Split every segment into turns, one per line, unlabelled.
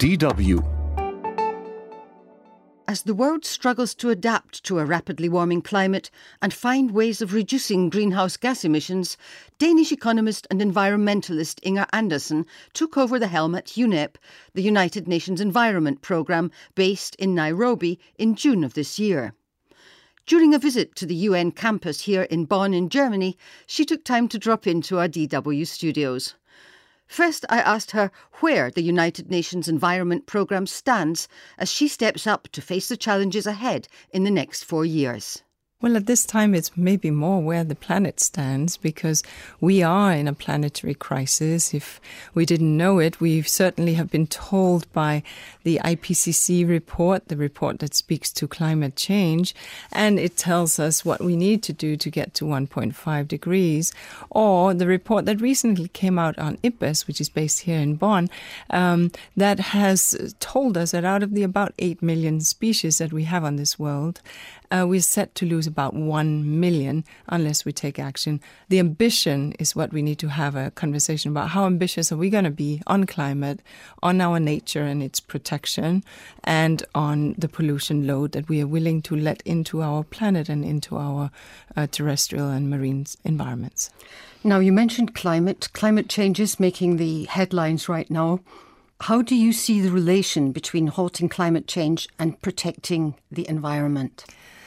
DW.
As the world struggles to adapt to a rapidly warming climate and find ways of reducing greenhouse gas emissions, Danish economist and environmentalist Inger Andersen took over the helm at UNEP, the United Nations Environment Programme based in Nairobi, in June of this year. During a visit to the UN campus here in Bonn in Germany, she took time to drop into our DW studios. First, I asked her where the United Nations Environment Programme stands as she steps up to face the challenges ahead in the next 4 years.
Well, at this time, it's maybe more where the planet stands, because we are in a planetary crisis. If we didn't know it, we certainly have been told by the IPCC report, the report that speaks to climate change, and it tells us what we need to do to get to 1.5 degrees, or the report that recently came out on IPBES, which is based here in Bonn, that has told us that out of the about 8 million species that we have on this world, we're set to lose about 1 million unless we take action. The ambition is what we need to have a conversation about. How ambitious are we going to be on climate, on our nature and its protection, and on the pollution load that we are willing to let into our planet and into our terrestrial and marine environments.
Now, you mentioned climate. Climate change is making the headlines right now. How do you see the relation between halting climate change and protecting the environment?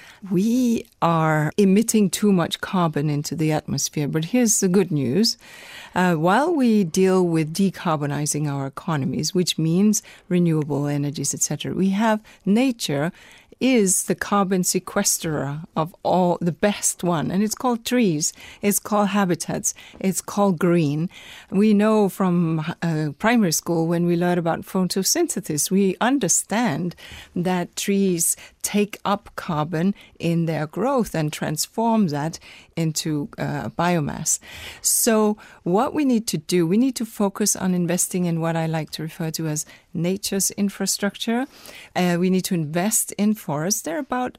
We are emitting too much carbon into the atmosphere, but here's the good news. While we deal with decarbonizing our economies, which means renewable energies, etc., we have nature is the carbon sequesterer of all, the best one. And it's called trees. It's called habitats. It's called green. We know from primary school when we learn about photosynthesis, we understand that trees take up carbon in their growth and transform that into biomass. So what we need to do, we need to focus on investing in what I like to refer to as nature's infrastructure. We need to invest in forests. There are about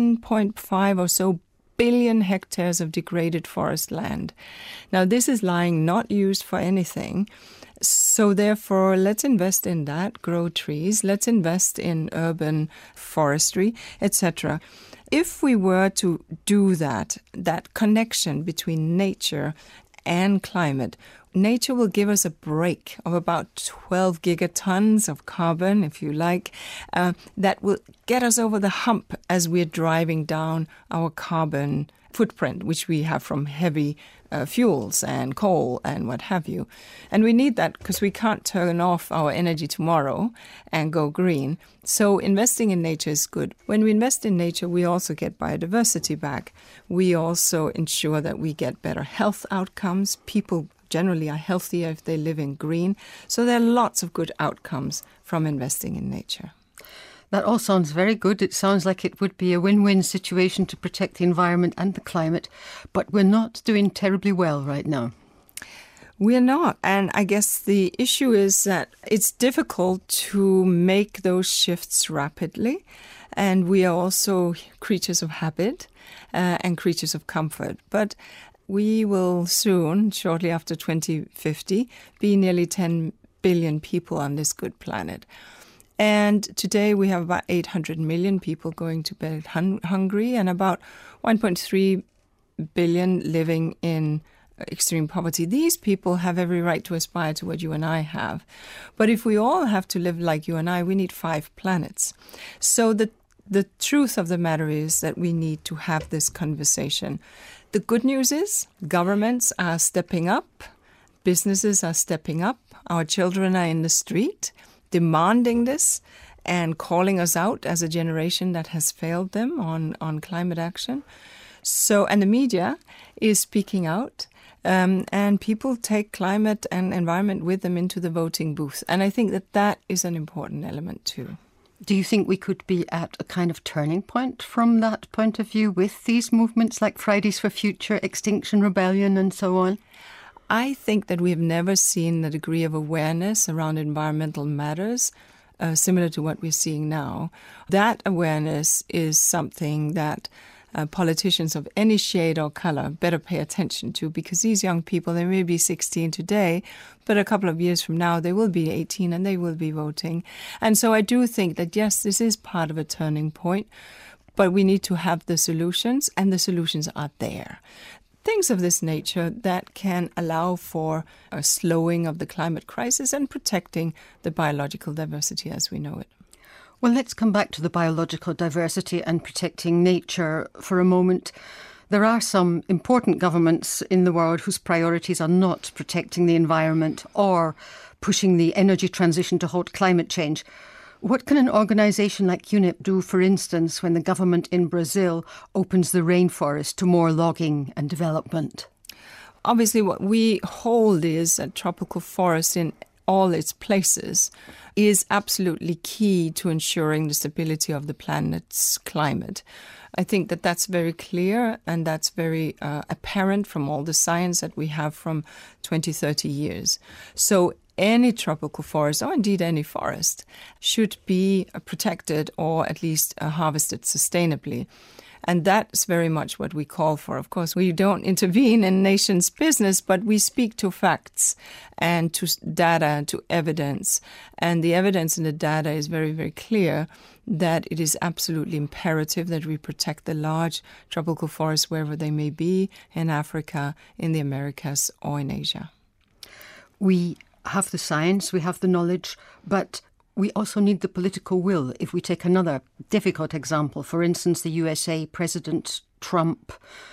1.5 or so billion hectares of degraded forest land. Now, this is lying not used for anything. So therefore, let's invest in that, grow trees, let's invest in urban forestry, etc. If we were to do that connection between nature and climate, nature will give us a break of about 12 gigatons of carbon, if you like, that will get us over the hump as we're driving down our carbon footprint, which we have from heavy fuels and coal and what have you. And we need that because we can't turn off our energy tomorrow and go green. So investing in nature is good. When we invest in nature, we also get biodiversity back. We also ensure that we get better health outcomes. People generally are healthier if they live in green. So there are lots of good outcomes from investing in nature.
That all sounds very good. It sounds like it would be a win-win situation to protect the environment and the climate, but we're not doing terribly well right now.
We're not. And I guess the issue is that it's difficult to make those shifts rapidly. And we are also creatures of habit and creatures of comfort. But we will soon, shortly after 2050, be nearly 10 billion people on this good planet. And today we have about 800 million people going to bed hungry and about 1.3 billion living in extreme poverty. These people have every right to aspire to what you and I have. But if we all have to live like you and I, we need 5 planets. So the truth of the matter is that we need to have this conversation. The good news is governments are stepping up. Businesses are stepping up. Our children are in the street demanding this and calling us out as a generation that has failed them on climate action. So, and the media is speaking out, and people take climate and environment with them into the voting booth. And I think that is an important element too.
Do you think we could be at a kind of turning point from that point of view with these movements like Fridays for Future, Extinction Rebellion and so on?
I think that we have never seen the degree of awareness around environmental matters similar to what we're seeing now. That awareness is something that politicians of any shade or color better pay attention to, because these young people, they may be 16 today, but a couple of years from now, they will be 18 and they will be voting. And so I do think that, yes, this is part of a turning point, but we need to have the solutions, and the solutions are there. Things of this nature that can allow for a slowing of the climate crisis and protecting the biological diversity as we know it.
Well, let's come back to the biological diversity and protecting nature for a moment. There are some important governments in the world whose priorities are not protecting the environment or pushing the energy transition to halt climate change. What can an organisation like UNEP do, for instance, when the government in Brazil opens the rainforest to more logging and development?
Obviously, what we hold is a tropical forest in all its places is absolutely key to ensuring the stability of the planet's climate. I think that that's very clear, and that's very apparent from all the science that we have from 20, 30 years. So any tropical forest, or indeed any forest, should be protected or at least harvested sustainably. And that's very much what we call for. Of course, we don't intervene in nations' business, but we speak to facts and to data, to evidence. And the evidence and the data is very, very clear that it is absolutely imperative that we protect the large tropical forests wherever they may be, in Africa, in the Americas, or in Asia.
We have the science, we have the knowledge, but we also need the political will. If we take another difficult example, for instance, the USA, President Trump,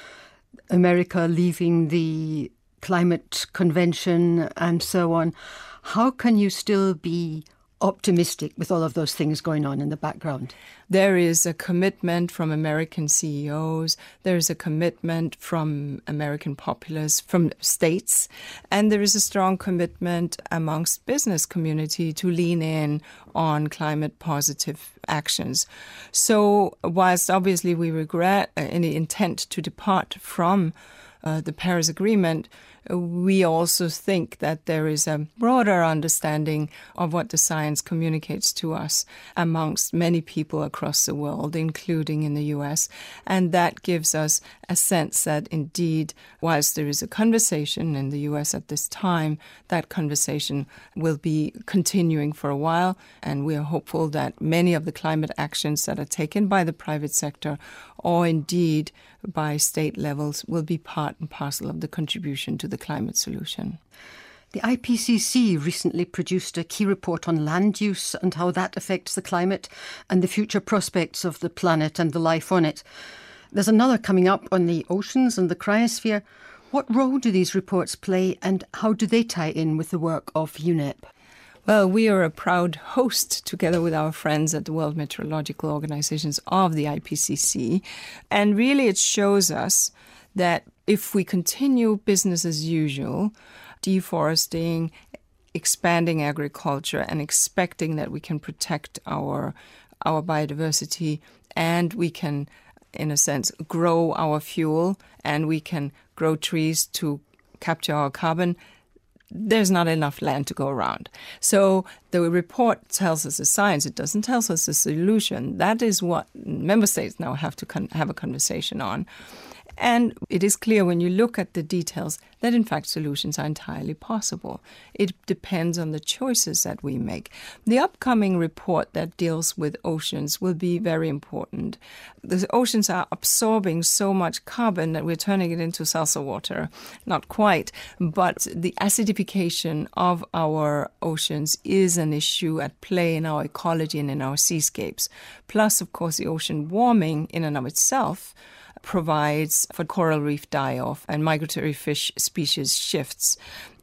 America leaving the climate convention and so on, how can you still be optimistic with all of those things going on in the background?
There is a commitment from American CEOs, there is a commitment from American populace, from states, and there is a strong commitment amongst business community to lean in on climate positive actions. So whilst obviously we regret any intent to depart from the Paris Agreement, we also think that there is a broader understanding of what the science communicates to us amongst many people across the world, including in the US. And that gives us a sense that indeed, whilst there is a conversation in the US at this time, that conversation will be continuing for a while. And we are hopeful that many of the climate actions that are taken by the private sector or indeed by state levels will be part and parcel of the contribution to the climate solution.
The IPCC recently produced a key report on land use and how that affects the climate and the future prospects of the planet and the life on it. There's another coming up on the oceans and the cryosphere. What role do these reports play, and how do they tie in with the work of UNEP?
Well, we are a proud host, together with our friends at the World Meteorological Organizations, of the IPCC. And really it shows us that if we continue business as usual, deforesting, expanding agriculture, and expecting that we can protect our biodiversity, and we can, in a sense, grow our fuel, and we can grow trees to capture our carbon, there's not enough land to go around. So the report tells us the science. It doesn't tell us the solution. That is what member states now have to have a conversation on. And it is clear when you look at the details that, in fact, solutions are entirely possible. It depends on the choices that we make. The upcoming report that deals with oceans will be very important. The oceans are absorbing so much carbon that we're turning it into salsa water. Not quite, but the acidification of our oceans is an issue at play in our ecology and in our seascapes. Plus, of course, the ocean warming in and of itself provides for coral reef die-off and migratory fish species shifts.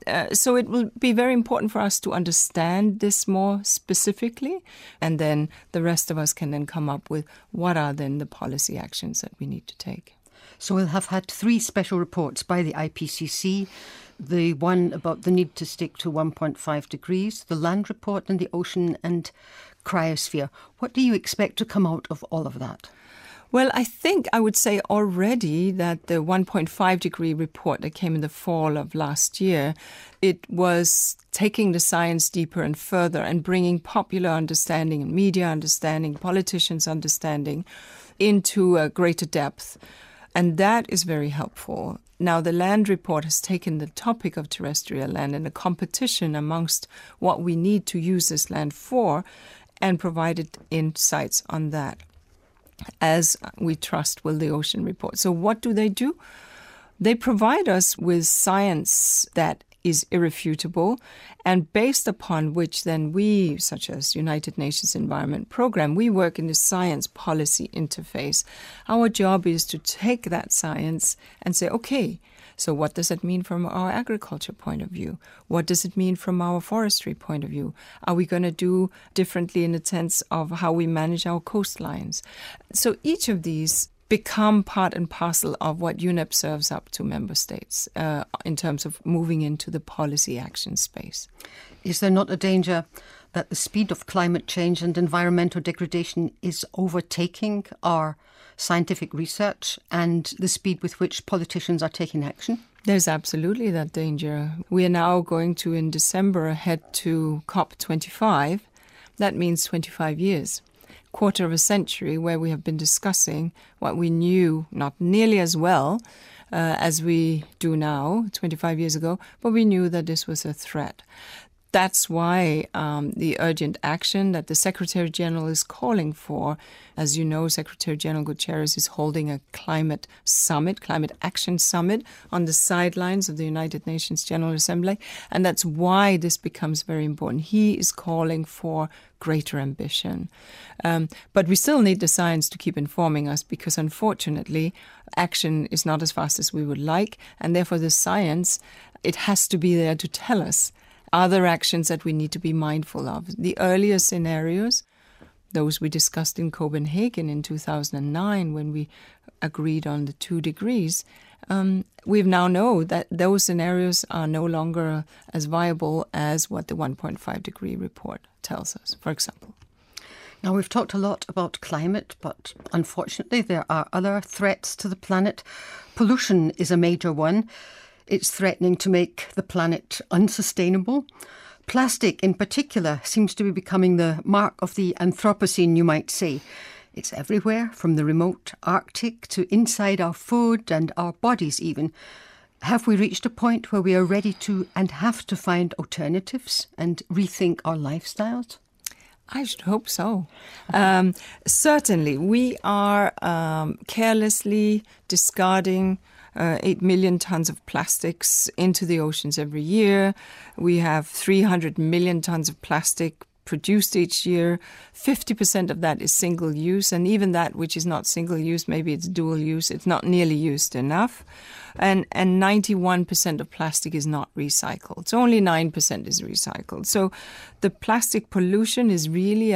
So it will be very important for us to understand this more specifically, and then the rest of us can then come up with what are then the policy actions that we need to take.
So we'll have had 3 special reports by the IPCC, the one about the need to stick to 1.5 degrees, the land report, and the ocean and cryosphere. What do you expect to come out of all of that?
Well, I think I would say already that the 1.5 degree report that came in the fall of last year, it was taking the science deeper and further and bringing popular understanding and media understanding, politicians' understanding into a greater depth. And that is very helpful. Now, the land report has taken the topic of terrestrial land and the competition amongst what we need to use this land for and provided insights on that, as we trust will the ocean report. So what do? They provide us with science that is irrefutable and based upon which then we, such as United Nations Environment Programme, we work in the science policy interface. Our job is to take that science and say, okay, so what does it mean from our agriculture point of view? What does it mean from our forestry point of view? Are we going to do differently in the sense of how we manage our coastlines? So each of these become part and parcel of what UNEP serves up to member states in terms of moving into the policy action space.
Is there not a danger that the speed of climate change and environmental degradation is overtaking our scientific research and the speed with which politicians are taking action?
There's absolutely that danger. We are now going to, in December, head to COP25. That means 25 years. Quarter of a century where we have been discussing what we knew not nearly as well as we do now, 25 years ago, but we knew that this was a threat. That's why the urgent action that the Secretary General is calling for, as you know, Secretary General Guterres is holding a climate summit, climate action summit on the sidelines of the United Nations General Assembly. And that's why this becomes very important. He is calling for greater ambition. But we still need the science to keep informing us because, unfortunately, action is not as fast as we would like. And therefore, the science, it has to be there to tell us other actions that we need to be mindful of. The earlier scenarios, those we discussed in Copenhagen in 2009 when we agreed on the 2 degrees, we now know that those scenarios are no longer as viable as what the 1.5 degree report tells us, for example.
Now, we've talked a lot about climate, but unfortunately there are other threats to the planet. Pollution is a major one. It's threatening to make the planet unsustainable. Plastic, in particular, seems to be becoming the mark of the Anthropocene, you might say. It's everywhere, from the remote Arctic to inside our food and our bodies even. Have we reached a point where we are ready to and have to find alternatives and rethink our lifestyles?
I should hope so. Certainly, we are carelessly discarding 8 million tons of plastics into the oceans every year. We have 300 million tons of plastic produced each year. 50% of that is single use, and even that which is not single use, maybe it's dual use, it's not nearly used enough. And 91% of plastic is not recycled. So only 9% is recycled. So the plastic pollution is really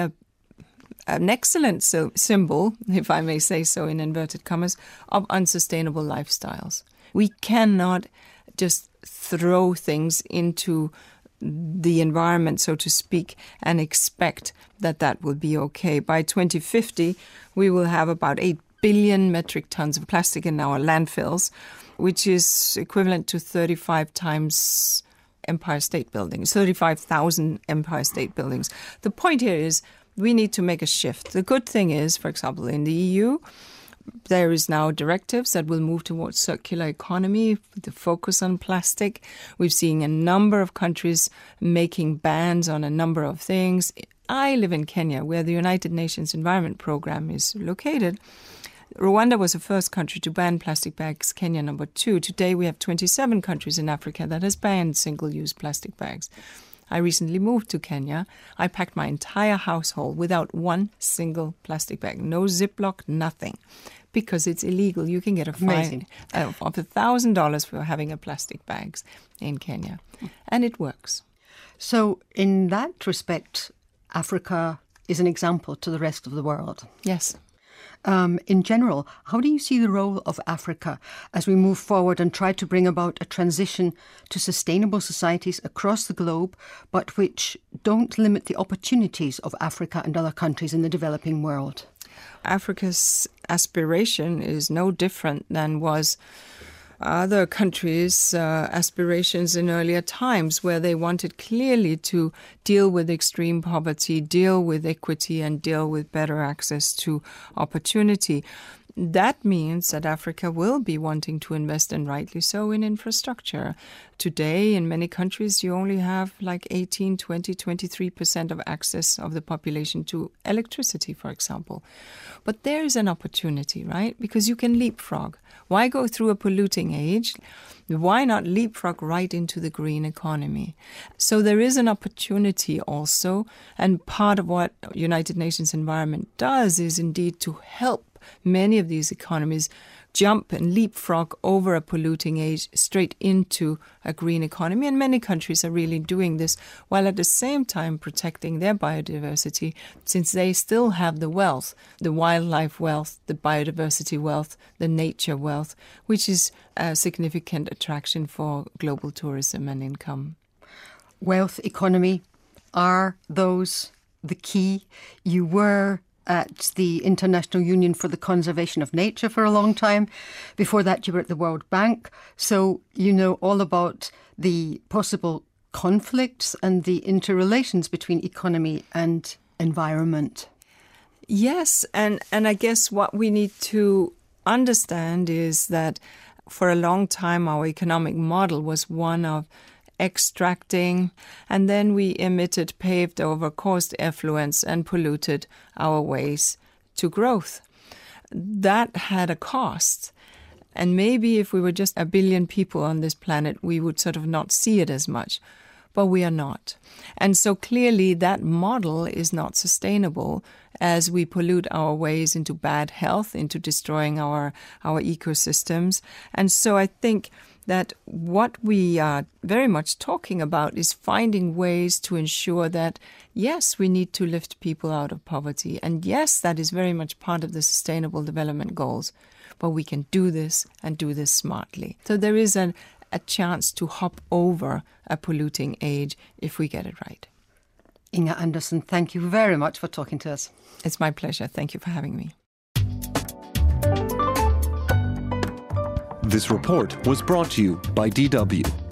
an excellent symbol, if I may say so in inverted commas, of unsustainable lifestyles. We cannot just throw things into the environment, so to speak, and expect that that will be okay. By 2050, we will have about 8 billion metric tons of plastic in our landfills, which is equivalent to 35 times Empire State Buildings, 35,000 Empire State Buildings. The point here is we need to make a shift. The good thing is, for example, in the EU, there is now directives that will move towards circular economy, the focus on plastic. We've seen a number of countries making bans on a number of things. I live in Kenya, where the United Nations Environment Programme is located. Rwanda was the first country to ban plastic bags, Kenya number 2. Today we have 27 countries in Africa that has banned single-use plastic bags. I recently moved to Kenya. I packed my entire household without one single plastic bag. No Ziploc, nothing. Because it's illegal. You can get a fine of $1,000 for having a plastic bags in Kenya. And it works.
So in that respect, Africa is an example to the rest of the world.
Yes.
In general, how do you see the role of Africa as we move forward and try to bring about a transition to sustainable societies across the globe, but which don't limit the opportunities of Africa and other countries in the developing world?
Africa's aspiration is no different than was other countries' aspirations in earlier times, where they wanted clearly to deal with extreme poverty, deal with equity, and deal with better access to opportunity. That means that Africa will be wanting to invest, and rightly so, in infrastructure. Today, in many countries, you only have like 18, 20, 23% of access of the population to electricity, for example. But there is an opportunity, right? Because you can leapfrog. Why go through a polluting age? Why not leapfrog right into the green economy? So there is an opportunity also, and part of what United Nations Environment does is indeed to help many of these economies jump and leapfrog over a polluting age straight into a green economy. And many countries are really doing this while at the same time protecting their biodiversity, since they still have the wealth, the wildlife wealth, the biodiversity wealth, the nature wealth, which is a significant attraction for global tourism and income.
Wealth, economy, are those the key? You were at the International Union for the Conservation of Nature for a long time. Before that, you were at the World Bank. So you know all about the possible conflicts and the interrelations between economy and environment.
Yes, and I guess what we need to understand is that for a long time our economic model was one of extracting, and then we emitted, paved over, caused effluents and polluted our ways to growth. That had a cost. And maybe if we were just 1 billion people on this planet, we would sort of not see it as much. But we are not. And so clearly that model is not sustainable as we pollute our ways into bad health, into destroying our ecosystems. And so I think that what we are very much talking about is finding ways to ensure that, yes, we need to lift people out of poverty. And yes, that is very much part of the Sustainable Development Goals. But we can do this and do this smartly. So there is a chance to hop over a polluting age if we get it right.
Inga Andersson, thank you very much for talking to us.
It's my pleasure. Thank you for having me.
This report was brought to you by DW.